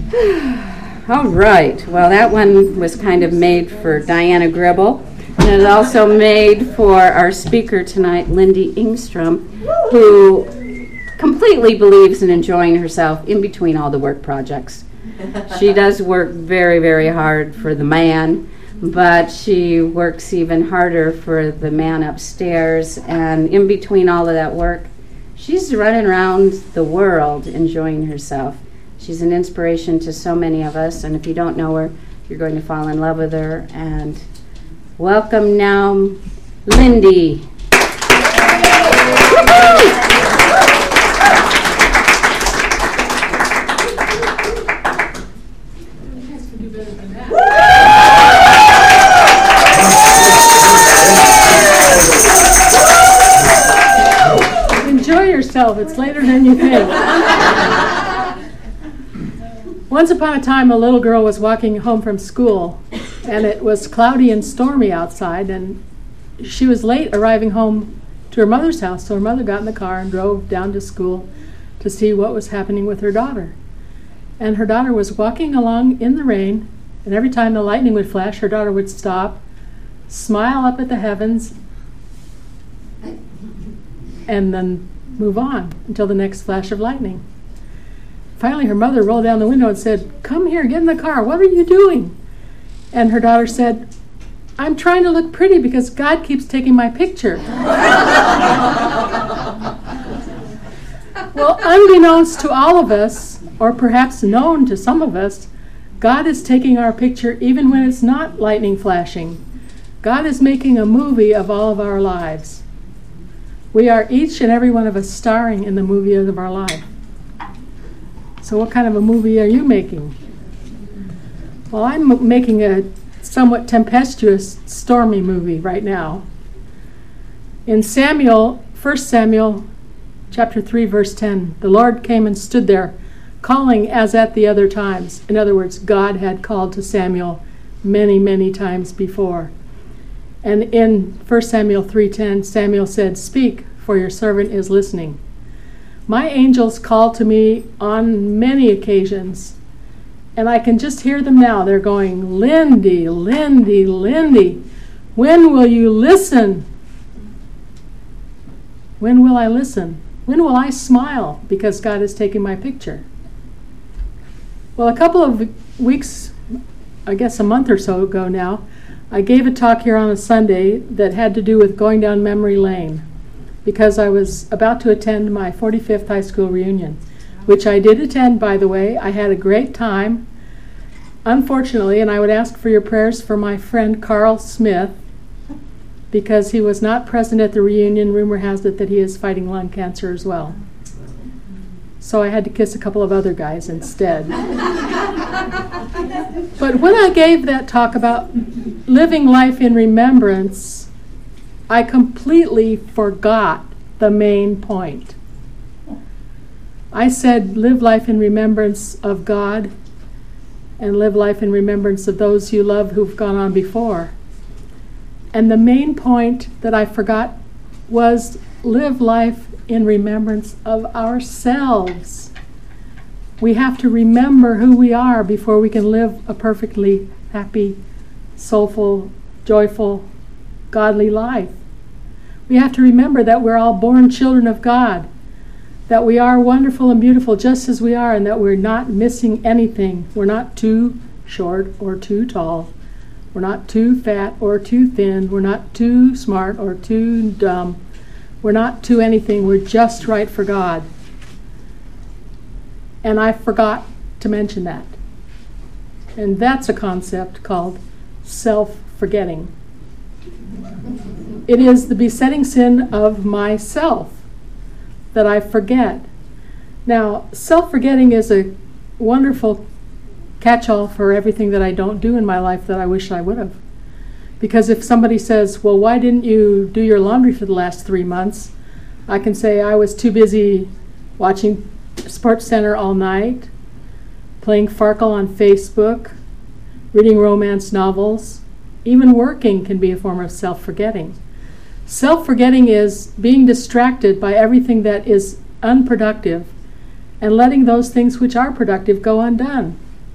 All right. Well, that one was kind of made for Diana Gribble. And it's also made for our speaker tonight, Lindy Engstrom, who completely believes in enjoying herself in between all the work projects. She does work very, very hard for the man, but she works even harder for the man upstairs. And in between all of that work, she's running around the world enjoying herself. She's an inspiration to so many of us, and if you don't know her, you're going to fall in love with her. And welcome now, Lindy. Enjoy yourself. It's later than you think. Once upon a time, a little girl was walking home from school, and it was cloudy and stormy outside, and she was late arriving home to her mother's house, so her mother got in the car and drove down to school to see what was happening with her daughter. And her daughter was walking along in the rain, and every time the lightning would flash, her daughter would stop, smile up at the heavens, and then move on until the next flash of lightning. Finally, her mother rolled down the window and said, "Come here, get in the car. What are you doing?" And her daughter said, "I'm trying to look pretty because God keeps taking my picture." Well, unbeknownst to all of us, or perhaps known to some of us, God is taking our picture even when it's not lightning flashing. God is making a movie of all of our lives. We are each and every one of us starring in the movie of our life. So what kind of a movie are you making? Well, I'm making a somewhat tempestuous, stormy movie right now. In 1 Samuel chapter 3, verse 10, the Lord came and stood there, calling as at the other times. In other words, God had called to Samuel many, many times before. And in 1 Samuel 3:10, Samuel said, "Speak, for your servant is listening." My angels call to me on many occasions, and I can just hear them now. They're going, "Lindy, Lindy, Lindy, when will you listen? When will I listen? When will I smile because God is taking my picture?" Well, a couple of weeks, I guess a month or so ago now, I gave a talk here on a Sunday that had to do with going down memory lane, because I was about to attend my 45th high school reunion, which I did attend, by the way. I had a great time. Unfortunately, and I would ask for your prayers for my friend Carl Smith, because he was not present at the reunion. Rumor has it that he is fighting lung cancer as well. So I had to kiss a couple of other guys instead. But when I gave that talk about living life in remembrance, I completely forgot the main point. I said, live life in remembrance of God and live life in remembrance of those you love who've gone on before. And the main point that I forgot was live life in remembrance of ourselves. We have to remember who we are before we can live a perfectly happy, soulful, joyful, godly life. We have to remember that we're all born children of God, that we are wonderful and beautiful just as we are, and that we're not missing anything. We're not too short or too tall. We're not too fat or too thin. We're not too smart or too dumb. We're not too anything. We're just right for God. And I forgot to mention that. And that's a concept called self-forgetting. It is the besetting sin of myself that I forget. Now, self-forgetting is a wonderful catch-all for everything that I don't do in my life that I wish I would have. Because if somebody says, well, why didn't you do your laundry for the last 3 months? I can say I was too busy watching Sports Center all night, playing Farkle on Facebook, reading romance novels. Even working can be a form of self-forgetting. Self-forgetting is being distracted by everything that is unproductive and letting those things which are productive go undone.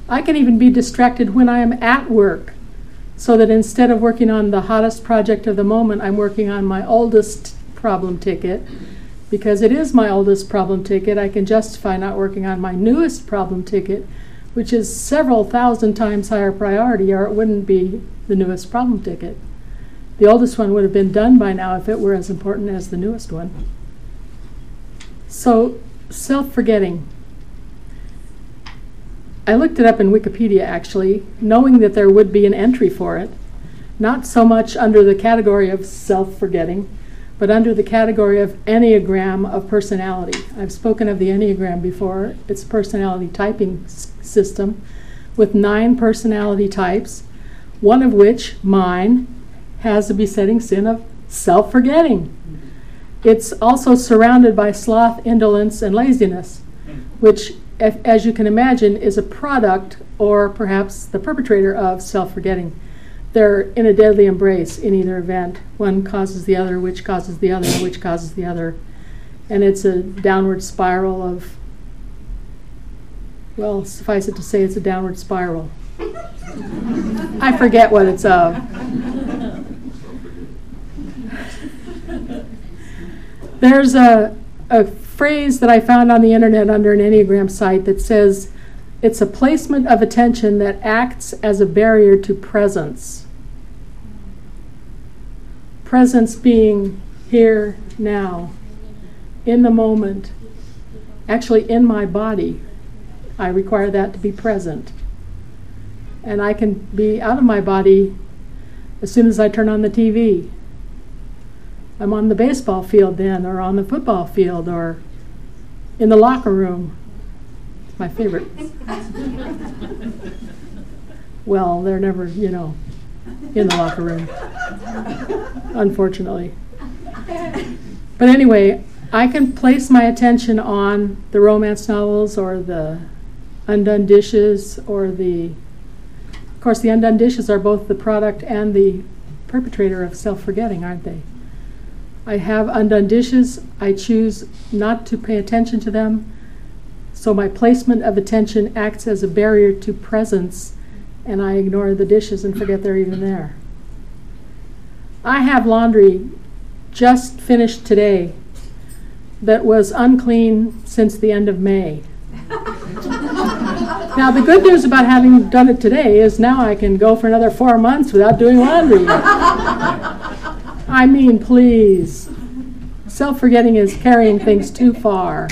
I can even be distracted when I am at work, so that instead of working on the hottest project of the moment, I'm working on my oldest problem ticket. Because it is my oldest problem ticket, I can justify not working on my newest problem ticket, which is several thousand times higher priority, or it wouldn't be the newest problem ticket. The oldest one would have been done by now if it were as important as the newest one. So, self-forgetting. I looked it up in Wikipedia, actually, knowing that there would be an entry for it, not so much under the category of self-forgetting, but under the category of Enneagram of personality. I've spoken of the Enneagram before. It's a personality typing system with 9 personality types, one of which, mine, has the besetting sin of self-forgetting. It's also surrounded by sloth, indolence, and laziness, which, as you can imagine, is a product or perhaps the perpetrator of self-forgetting. They're in a deadly embrace in either event. One causes the other, which causes the other, which causes the other. And it's a downward spiral of, well, suffice it to say it's a downward spiral. I forget what it's of. There's a phrase that I found on the internet under an Enneagram site that says, it's a placement of attention that acts as a barrier to presence. Presence being here, now, in the moment, actually in my body. I require that to be present. And I can be out of my body as soon as I turn on the TV. I'm on the baseball field then, or on the football field, or in the locker room. It's my favorite. Well, they're never, in the locker room, unfortunately. But anyway, I can place my attention on the romance novels or the Undone Dishes or of course, the Undone Dishes are both the product and the perpetrator of self-forgetting, aren't they? I have Undone Dishes. I choose not to pay attention to them. So my placement of attention acts as a barrier to presence, and I ignore the dishes and forget they're even there. I have laundry just finished today that was unclean since the end of May. Now, the good news about having done it today is now I can go for another 4 months without doing laundry. I mean, please. Self-forgetting is carrying things too far.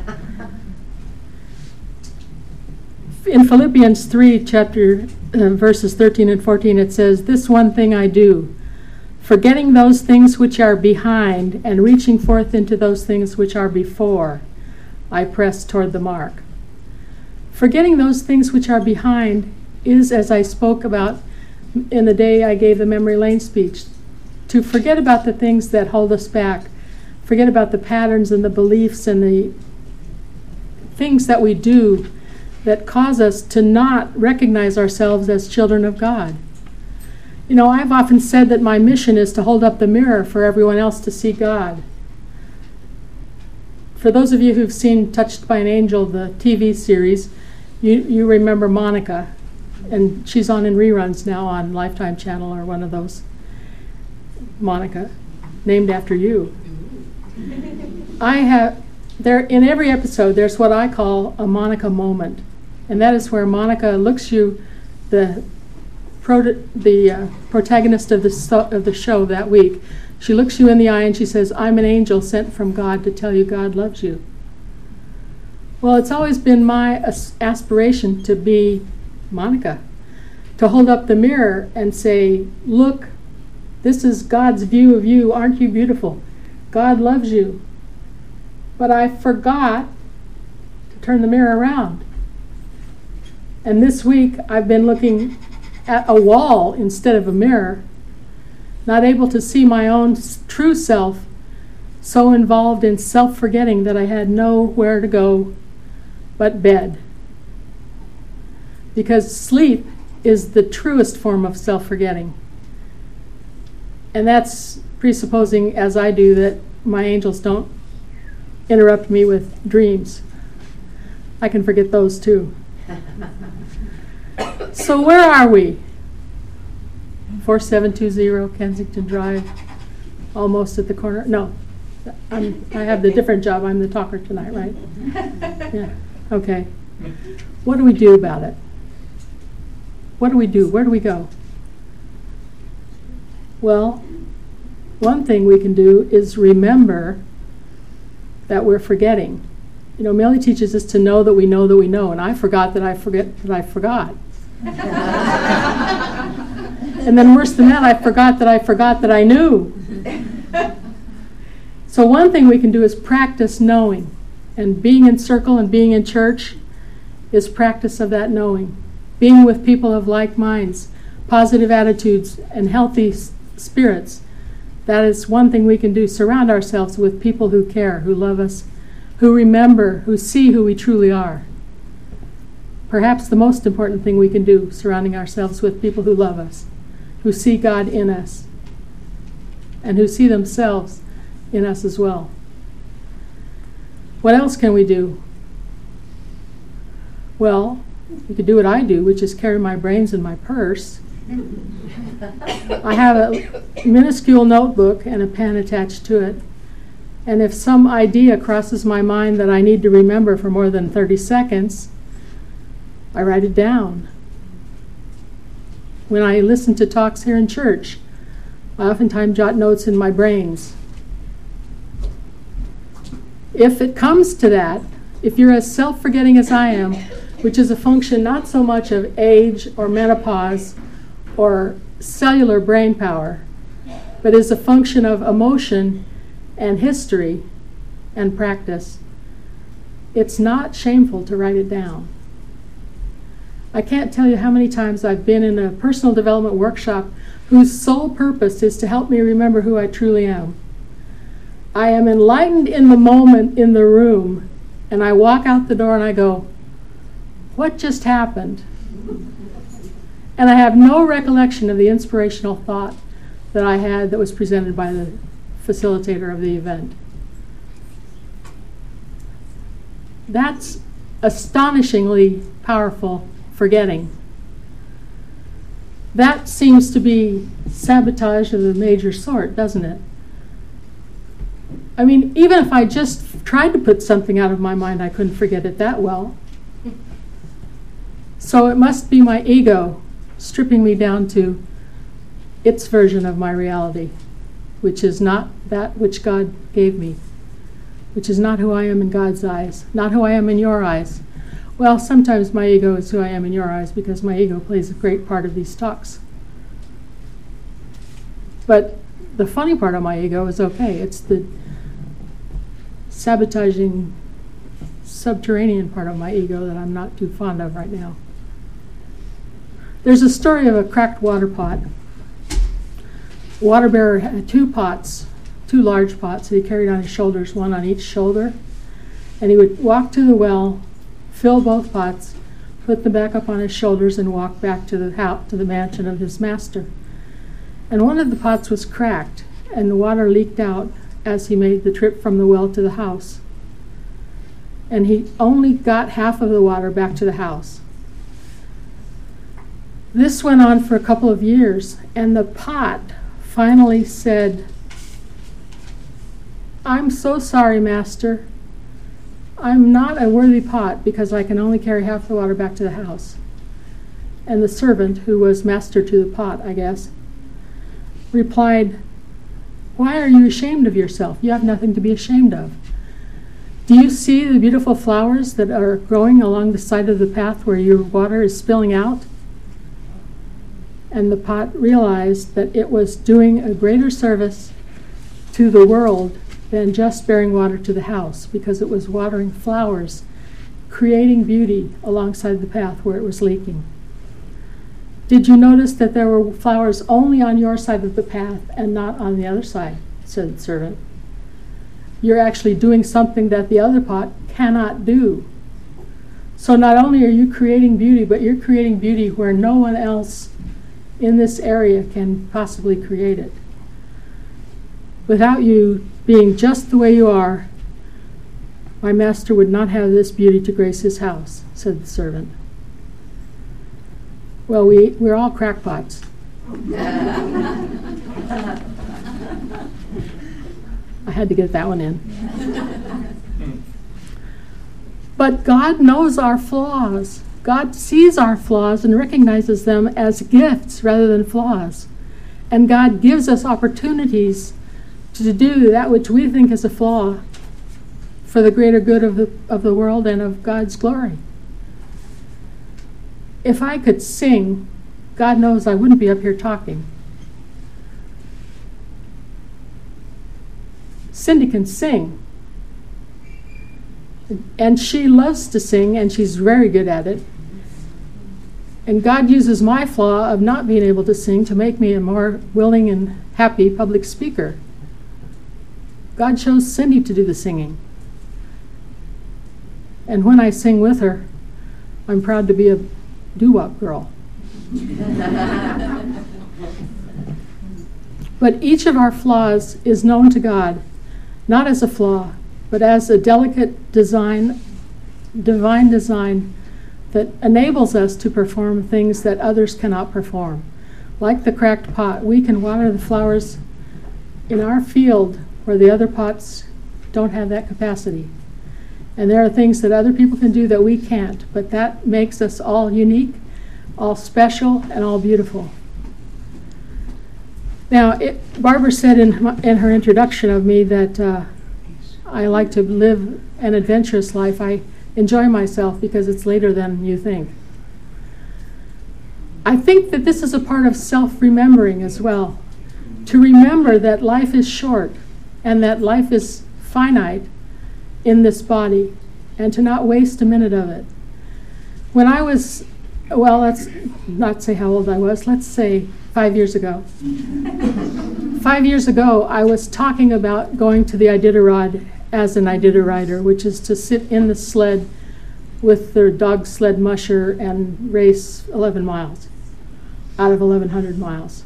In Philippians 3, verses 13 and 14, it says, "This one thing I do, forgetting those things which are behind and reaching forth into those things which are before, I press toward the mark." Forgetting those things which are behind is, as I spoke about in the day I gave the memory lane speech, to forget about the things that hold us back, forget about the patterns and the beliefs and the things that we do that cause us to not recognize ourselves as children of God. I've often said that my mission is to hold up the mirror for everyone else to see God. For those of you who've seen Touched by an Angel, the TV series, you remember Monica, and she's on in reruns now on Lifetime Channel or one of those. Monica, named after you. In every episode, there's what I call a Monica moment. And that is where Monica looks you, the protagonist of the show that week, she looks you in the eye and she says, "I'm an angel sent from God to tell you God loves you." Well, it's always been my aspiration to be Monica, to hold up the mirror and say, "Look, this is God's view of you. Aren't you beautiful? God loves you." But I forgot to turn the mirror around. And this week, I've been looking at a wall instead of a mirror, not able to see my own true self, so involved in self-forgetting that I had nowhere to go but bed. Because sleep is the truest form of self-forgetting. And that's presupposing, as I do, that my angels don't interrupt me with dreams. I can forget those too. So where are we? 4720 Kensington Drive, almost at the corner. No, I have the different job. I'm the talker tonight, right? Yeah. Okay. What do we do about it? What do we do? Where do we go? Well, one thing we can do is remember that we're forgetting. You know, Millie teaches us to know that we know that we know, and I forgot that I forget that I forgot. And then worse than that, I forgot that I knew. So one thing we can do is practice knowing. And being in circle and being in church is practice of that knowing. Being with people of like minds, positive attitudes, and healthy spirits. That is one thing we can do. Surround ourselves with people who care, who love us, who remember, who see who we truly are. Perhaps the most important thing we can do, surrounding ourselves with people who love us, who see God in us, and who see themselves in us as well. What else can we do? Well, we could do what I do, which is carry my brains in my purse. I have a minuscule notebook and a pen attached to it. And if some idea crosses my mind that I need to remember for more than 30 seconds, I write it down. When I listen to talks here in church, I oftentimes jot notes in my brains. If it comes to that, if you're as self-forgetting as I am, which is a function not so much of age or menopause or cellular brain power, but is a function of emotion and history and practice, it's not shameful to write it down. I can't tell you how many times I've been in a personal development workshop whose sole purpose is to help me remember who I truly am. I am enlightened in the moment in the room, and I walk out the door and I go, what just happened? And I have no recollection of the inspirational thought that I had that was presented by the facilitator of the event. That's astonishingly powerful forgetting. That seems to be sabotage of the major sort, doesn't it? I mean, even if I just tried to put something out of my mind, I couldn't forget it that well. So it must be my ego stripping me down to its version of my reality, which is not that which God gave me, which is not who I am in God's eyes, not who I am in your eyes. Well, sometimes my ego is who I am in your eyes because my ego plays a great part of these talks. But the funny part of my ego is okay. It's the sabotaging subterranean part of my ego that I'm not too fond of right now. There's a story of a cracked water pot. Water bearer had two large pots that he carried on his shoulders, one on each shoulder. And he would walk to the well, fill both pots, put them back up on his shoulders, and walk back to the house, to the mansion of his master. And one of the pots was cracked, and the water leaked out as he made the trip from the well to the house. And he only got half of the water back to the house. This went on for a couple of years, and the pot finally said, "I'm so sorry, Master. I'm not a worthy pot because I can only carry half the water back to the house." And the servant, who was master to the pot, I guess, replied, "Why are you ashamed of yourself? You have nothing to be ashamed of. Do you see the beautiful flowers that are growing along the side of the path where your water is spilling out?" And the pot realized that it was doing a greater service to the world than just bearing water to the house, because it was watering flowers, creating beauty alongside the path where it was leaking. "Did you notice that there were flowers only on your side of the path and not on the other side?" said the servant. "You're actually doing something that the other pot cannot do. So not only are you creating beauty, but you're creating beauty where no one else in this area can possibly create it. Without you being just the way you are, my master would not have this beauty to grace his house," said the servant. Well, we're all crackpots. I had to get that one in. But God knows our flaws. God sees our flaws and recognizes them as gifts rather than flaws. And God gives us opportunities to do that which we think is a flaw for the greater good of the world and of God's glory. If I could sing, God knows I wouldn't be up here talking. Cindy can sing. And she loves to sing, and she's very good at it. And God uses my flaw of not being able to sing to make me a more willing and happy public speaker. God chose Cindy to do the singing. And when I sing with her, I'm proud to be a doo-wop girl. But each of our flaws is known to God, not as a flaw, but as a delicate design, divine design that enables us to perform things that others cannot perform. Like the cracked pot, we can water the flowers in our field where the other pots don't have that capacity. And there are things that other people can do that we can't, but that makes us all unique, all special, and all beautiful. Now, Barbara said in her introduction of me that I like to live an adventurous life. I enjoy myself because it's later than you think. I think that this is a part of self-remembering as well. To remember that life is short and that life is finite in this body, and to not waste a minute of it. When I was, well, let's not say how old I was, let's say 5 years ago. 5 years ago, I was talking about going to the Iditarod as an Iditarodider, which is to sit in the sled with their dog sled musher and race 11 miles out of 1,100 miles.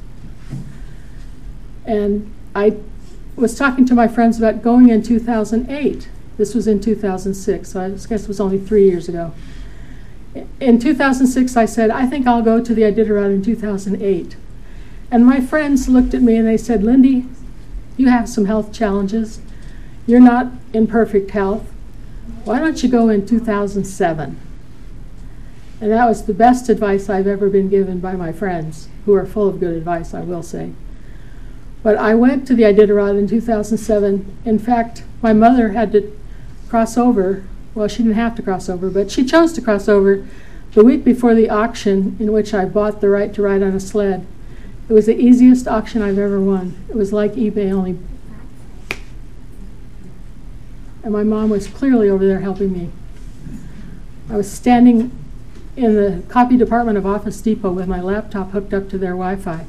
And I was talking to my friends about going in 2008. This was in 2006, so I guess it was only 3 years ago. In 2006, I said, I think I'll go to the Iditarod in 2008. And my friends looked at me and they said, Lindy, you have some health challenges. You're not in perfect health. Why don't you go in 2007? And that was the best advice I've ever been given by my friends, who are full of good advice, I will say. But I went to the Iditarod in 2007. In fact, my mother had to cross over. Well, she didn't have to cross over, but she chose to cross over the week before the auction in which I bought the right to ride on a sled. It was the easiest auction I've ever won. It was like eBay, only. And my mom was clearly over there helping me. I was standing in the copy department of Office Depot with my laptop hooked up to their Wi-Fi.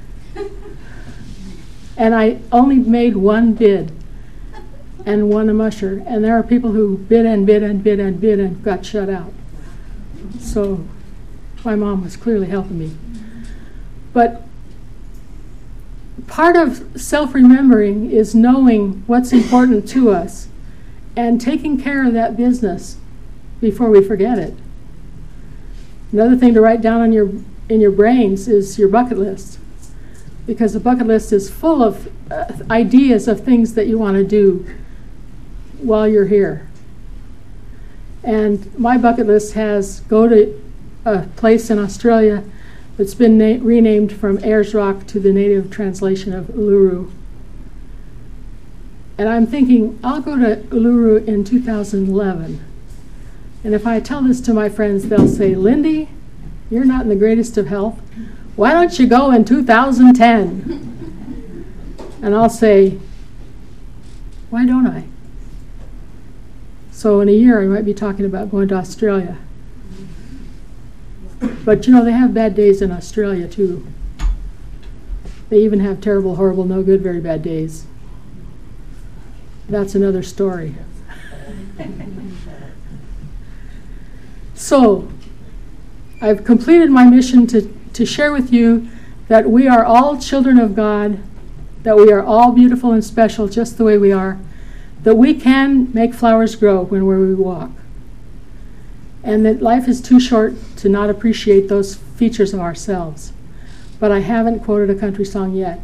And I only made one bid and won a musher. And there are people who bid and bid and bid and bid and got shut out. So my mom was clearly helping me. But part of self-remembering is knowing what's important to us and taking care of that business before we forget it. Another thing to write down on in your brains is your bucket list, because the bucket list is full of ideas of things that you want to do while you're here. And my bucket list has go to a place in Australia that's been renamed from Ayers Rock to the native translation of Uluru. And I'm thinking, I'll go to Uluru in 2011. And if I tell this to my friends, they'll say, Lindy, you're not in the greatest of health. Why don't you go in 2010? And I'll say, why don't I? So in a year, I might be talking about going to Australia. But you know, they have bad days in Australia too. They even have terrible, horrible, no good, very bad days. That's another story. So, I've completed my mission to share with you that we are all children of God, that we are all beautiful and special just the way we are, that we can make flowers grow where we walk, and that life is too short to not appreciate those features of ourselves. But I haven't quoted a country song yet.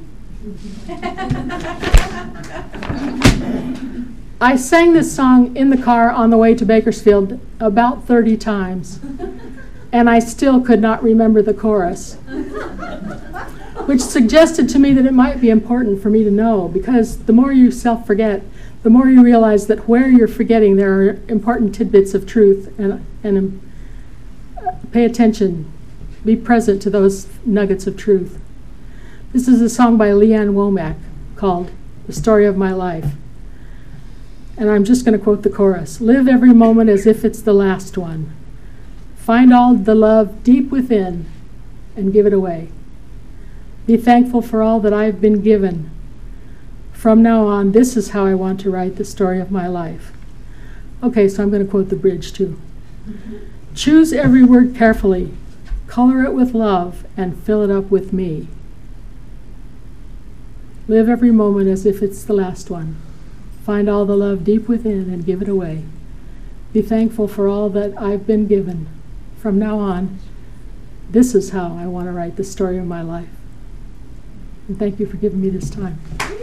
I sang this song in the car on the way to Bakersfield about 30 times, and I still could not remember the chorus, which suggested to me that it might be important for me to know, because the more you self-forget, the more you realize that where you're forgetting there are important tidbits of truth, and pay attention, be present to those nuggets of truth. This is a song by Leanne Womack called The Story of My Life. And I'm just going to quote the chorus. Live every moment as if it's the last one. Find all the love deep within and give it away. Be thankful for all that I've been given. From now on, this is how I want to write the story of my life. Okay, so I'm going to quote the bridge too. Choose every word carefully. Color it with love and fill it up with me. Live every moment as if it's the last one. Find all the love deep within and give it away. Be thankful for all that I've been given. From now on, this is how I want to write the story of my life. And thank you for giving me this time.